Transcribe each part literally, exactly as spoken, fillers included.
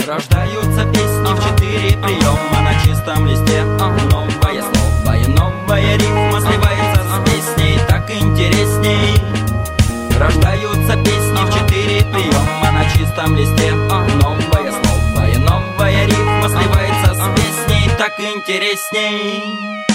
Рождаются песни в четыре приема на чистом листе. Новое слово и новая рифма сливается с песней, так интересней. Рождаются песни в четыре приема на чистом листе. Новое слово и новая рифма сливается с песней, так интересней.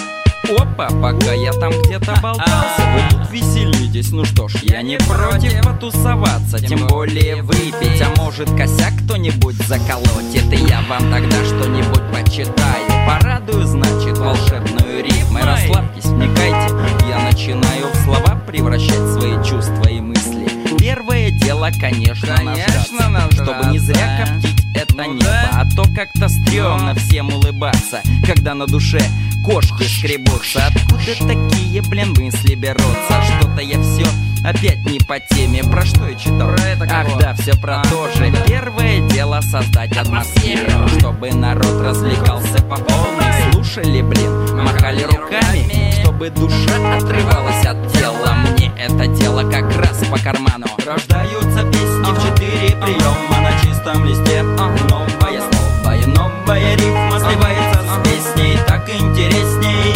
Опа, пока я там где-то болтался, вы тут веселитесь. Ну что ж, я не против потусоваться, тем более выпить. А может косяк кто-нибудь заколотит, и я вам тогда что-нибудь почитаю. Порадую, значит, волшебную рифму. Расслабьтесь, вникайте, я начинаю в слова превращать свои чувства и мысли. Первое дело, конечно, Конечно, нажраться, чтобы не зря коптить это Ну небо, да. а то как-то стрёмно всем улыбаться, когда на душе кошки скребутся. Откуда такие, блин, мысли берутся? Что-то я все опять не по теме. Про что я читал? Про это Ах кого? да, все про А, то же. да. Первое дело создать атмосферу, чтобы народ развлекался по полной. Слушали, блин, махали руками, чтобы душа отрывалась от тела. Мне это дело как раз по карману. Рождаются песни в четыре приема на чистом листе. Новое слово и новая рифма сливается с песней, так интересней.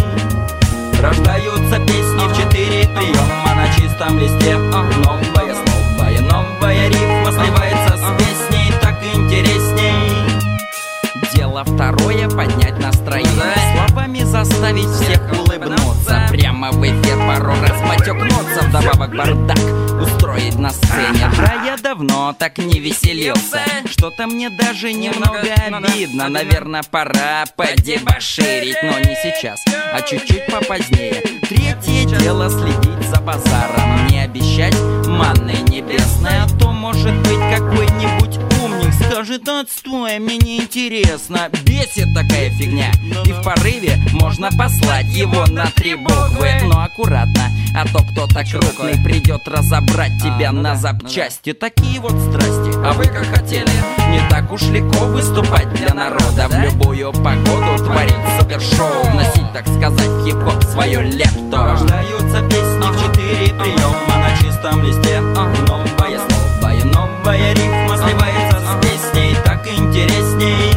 Рождаются песни в четыре приема на чистом листе. Новое слово и новая рифма сливается с песней, так интересней. Дело второе — поднять настроение, словами заставить всех улыбнуться. Прямо в эфир пару раз потекнуться, вдобавок бардак устроить на сцене. Да, я давно так не веселился, что-то мне даже немного обидно. Наверное, пора подебоширить, но не сейчас, а чуть-чуть попозднее. Третье дело — следить за базаром, не обещать манны небесной, а то может быть какой-нибудь умник скажет: отстой, мне не интересно. Бесит такая фигня, и в порыве можно послать его на три буквы. Но аккуратно, а то кто-то крупный придет разобрать тебя на запчасти. Такие вот страсти, а вы как хотели? Не так уж легко выступать для народа, в любую погоду творить супершоу, вносить, так сказать, в хип-хоп свое лепто. Рождаются песни в четыре приема на чистом листе. Новое слово и новая рифма сливается с песней, так интересней.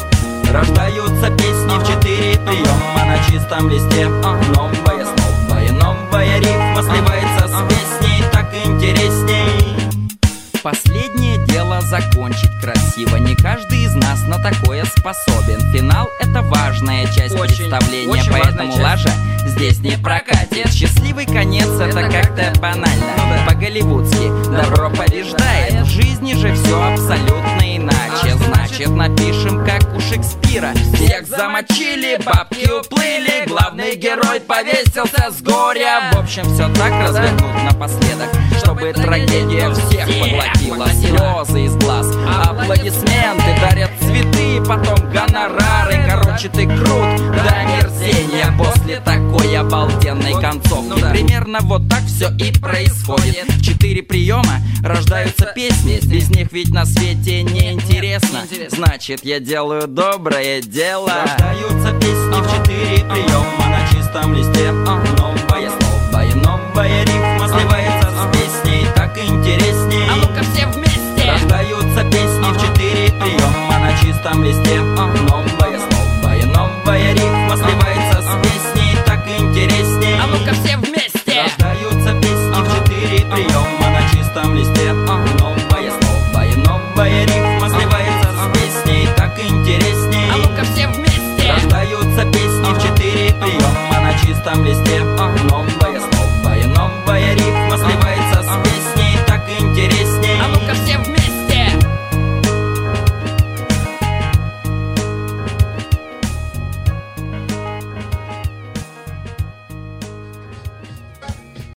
Рождаются песни в четыре приема на чистом листе. Новое слово и новая рифма сливается с песней, так интересней. Последнее дело — закончить красиво. Не каждый из нас на такое способен. Финал — это важная часть Очень, представления, очень поэтому важная часть. лажа здесь не прокатит. Счастливый конец — это как-то банально, Ну да. по-голливудски. Добро побеждает, в жизни же все абсолютно иначе. А Значит, напишем, как у Шекспира: всех замочили, бабки уплыли, главный герой повесился с горя. В общем, все так развернуть напоследок, чтобы трагедия всех поглотила. Слезы из глаз, аплодисменты, дарят цветы, потом гонорары. Короче, ты крут до омерзения после такой обалденной концовки. Примерно вот так все и происходит. В четыре приема рождаются песни, без них ведь на свете неинтересно. Значит, я делаю доброе дело. Рождаются песни в четыре приема на чистом листе. Новое слово и новая рифма сливается с песней, так интересней. А ну-ка все вместе! Рождаются песни в четыре приема на чистом листе. Новое слово и новая рифма сливается с песней, так интересней. А ну-ка все вместе! Рождаются песни в четыре приема на чистом листе. Новое слово и новая рифма сливается с песней, так интересней. А ну-ка все вместе! Рождаются песни в четыре приема на чистом листе. Новое